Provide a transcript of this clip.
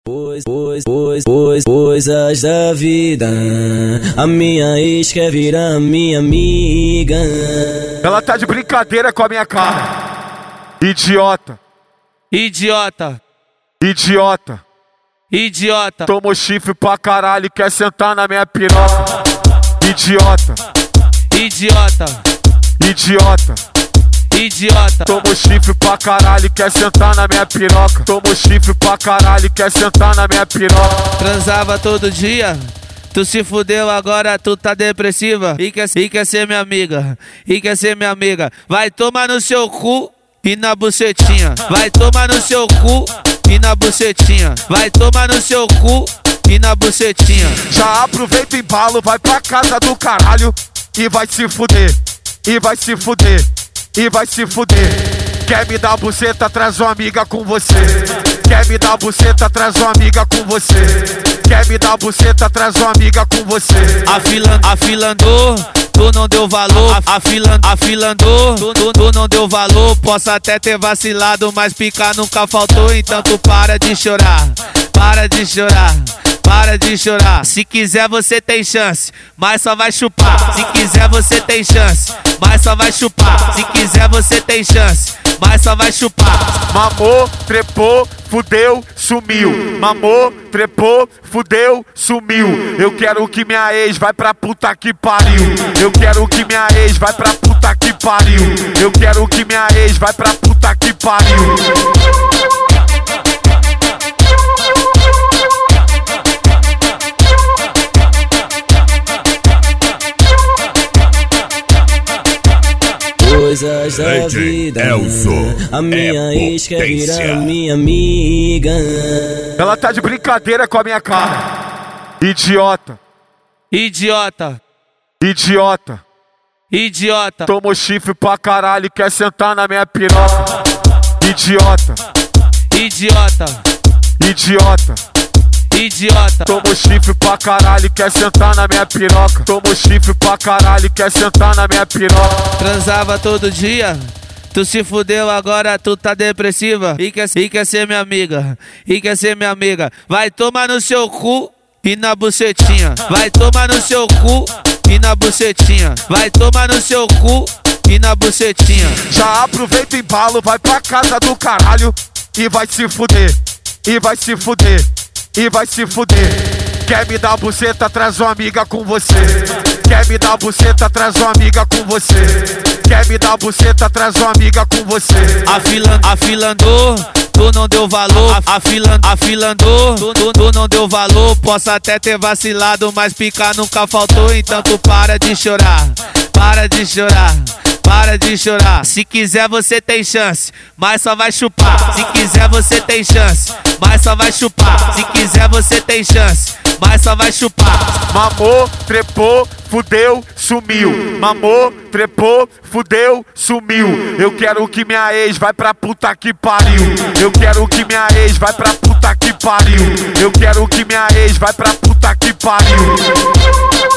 Coisas da vida. A minha ex quer virar minha amiga. Ela tá de brincadeira com a minha cara. Idiota. Idiota. Idiota. Idiota. Tomou chifre pra caralho e quer sentar na minha piroca. Idiota. Idiota. Idiota. Idiota. Tomou chifre pra caralho e quer sentar na minha piroca. Tomou chifre pra caralho e quer sentar na minha piroca. Transava todo dia, tu se fudeu, agora tu tá depressiva. E quer ser minha amiga, e quer ser minha amiga. Vai tomar no seu cu e na bucetinha. Vai tomar no seu cu e na bucetinha. Vai tomar no seu cu e na bucetinha. Já aproveita o embalo, vai pra casa do caralho e vai se fuder. E vai se fuder. E vai se fuder. Quer me dar buceta, traz uma amiga com você. Quer me dar buceta, traz uma amiga com você. Quer me dar buceta, traz uma amiga com você. Afilando, tu não deu valor. Afilando, tu não deu valor. Posso até ter vacilado, mas picar nunca faltou. Então tu para de chorar, para de chorar. Para de chorar. Se quiser você tem chance, mas só vai chupar. Se quiser você tem chance, mas só vai chupar. Se quiser você tem chance, mas só vai chupar. Mamou, trepou, fudeu, sumiu. Mamou, trepou, fudeu, sumiu. Eu quero que minha ex vai pra puta que pariu. Eu quero que minha ex vai pra puta que pariu. Eu quero que minha ex vai pra puta que pariu. Coisas da vida. A minha ex quer virar minha amiga. Ela tá de brincadeira com a minha cara. Idiota. Idiota. Idiota. Idiota. Tomou chifre pra caralho e quer sentar na minha piroca. Idiota. Idiota. Idiota. Idiota. Tomou chifre pra caralho e quer sentar na minha piroca. Tomou chifre pra caralho e quer sentar na minha piroca. Transava todo dia, tu se fudeu, agora tu tá depressiva. E quer ser minha amiga, e quer ser minha amiga. Vai tomar no seu cu e na bucetinha. Vai tomar no seu cu e na bucetinha. Vai tomar no seu cu e na bucetinha. Já aproveita o embalo, vai pra casa do caralho e vai se fuder. E vai se fuder. E vai se fuder. Quer me dar buceta, traz uma amiga com você. Quer me dar buceta, traz uma amiga com você. Quer me dar buceta, traz uma amiga com você. Afilando, tu não deu valor. Afilando, tu não deu valor. Posso até ter vacilado, mas picar nunca faltou. Então tu para de chorar, para de chorar. Para de chorar. Se quiser você tem chance, mas só vai chupar. Se quiser você tem chance, mas só vai chupar. Se quiser você tem chance, mas só vai chupar. Mamou, trepou, fudeu, sumiu. Mamou, trepou, fudeu, sumiu. Eu quero que minha ex vai pra puta que pariu. Eu quero que minha ex vai pra puta que pariu. Eu quero que minha ex vai pra puta que pariu.